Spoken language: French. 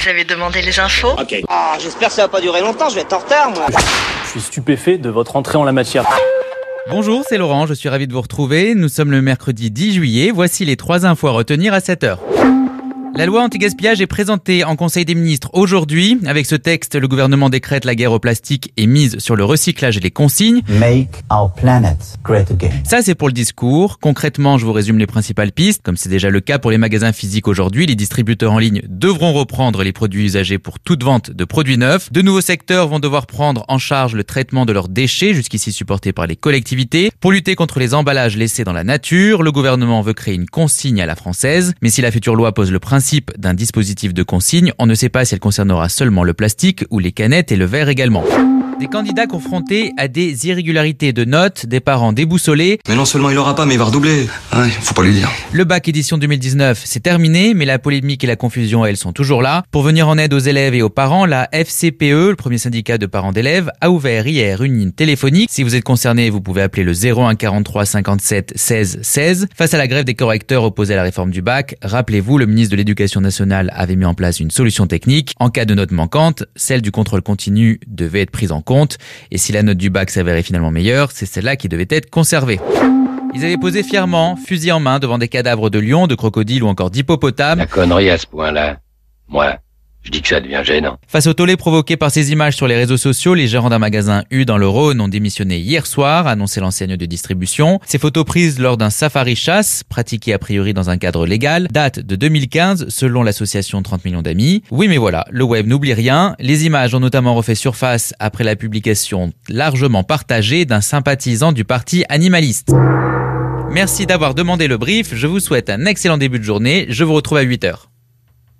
Vous avez demandé les infos? Ok. Ah, j'espère que ça va pas durer longtemps, je vais être en retard, moi. Je suis stupéfait de votre entrée en la matière. Bonjour, c'est Laurent, je suis ravi de vous retrouver. Nous sommes le mercredi 10 juillet. Voici les 3 infos à retenir à 7h. La loi anti-gaspillage est présentée en Conseil des ministres aujourd'hui. Avec ce texte, le gouvernement décrète la guerre au plastique et mise sur le recyclage et les consignes. Make our planet great again. Ça, c'est pour le discours. Concrètement, je vous résume les principales pistes. Comme c'est déjà le cas pour les magasins physiques aujourd'hui, les distributeurs en ligne devront reprendre les produits usagés pour toute vente de produits neufs. De nouveaux secteurs vont devoir prendre en charge le traitement de leurs déchets, jusqu'ici supportés par les collectivités. Pour lutter contre les emballages laissés dans la nature, le gouvernement veut créer une consigne à la française. Mais si la future loi pose le principe d'un dispositif de consigne, on ne sait pas si elle concernera seulement le plastique ou les canettes et le verre également. Des candidats confrontés à des irrégularités de notes, des parents déboussolés. Mais non seulement il aura pas, mais il va redoubler. Ouais, faut pas lui dire. Le bac édition 2019, c'est terminé, mais la polémique et la confusion, elles, sont toujours là. Pour venir en aide aux élèves et aux parents, la FCPE, le premier syndicat de parents d'élèves, a ouvert hier une ligne téléphonique. Si vous êtes concerné, vous pouvez appeler le 01 43 57 16 16. Face à la grève des correcteurs opposés à la réforme du bac, rappelez-vous, le ministre de l'Éducation nationale avait mis en place une solution technique. En cas de note manquante, celle du contrôle continu devait être prise en compte. Et si la note du bac s'avérait finalement meilleure, c'est celle-là qui devait être conservée. Ils avaient posé fièrement, fusil en main, devant des cadavres de lions, de crocodiles ou encore d'hippopotames. La connerie à ce point-là, moi, je dis que ça devient gênant. Face au tollé provoqué par ces images sur les réseaux sociaux, les gérants d'un magasin U dans le Rhône ont démissionné hier soir, a annoncé l'enseigne de distribution. Ces photos prises lors d'un safari chasse, pratiqué a priori dans un cadre légal, datent de 2015 selon l'association 30 millions d'amis. Oui mais voilà, le web n'oublie rien. Les images ont notamment refait surface après la publication largement partagée d'un sympathisant du parti animaliste. Merci d'avoir demandé le brief, je vous souhaite un excellent début de journée, je vous retrouve à 8h.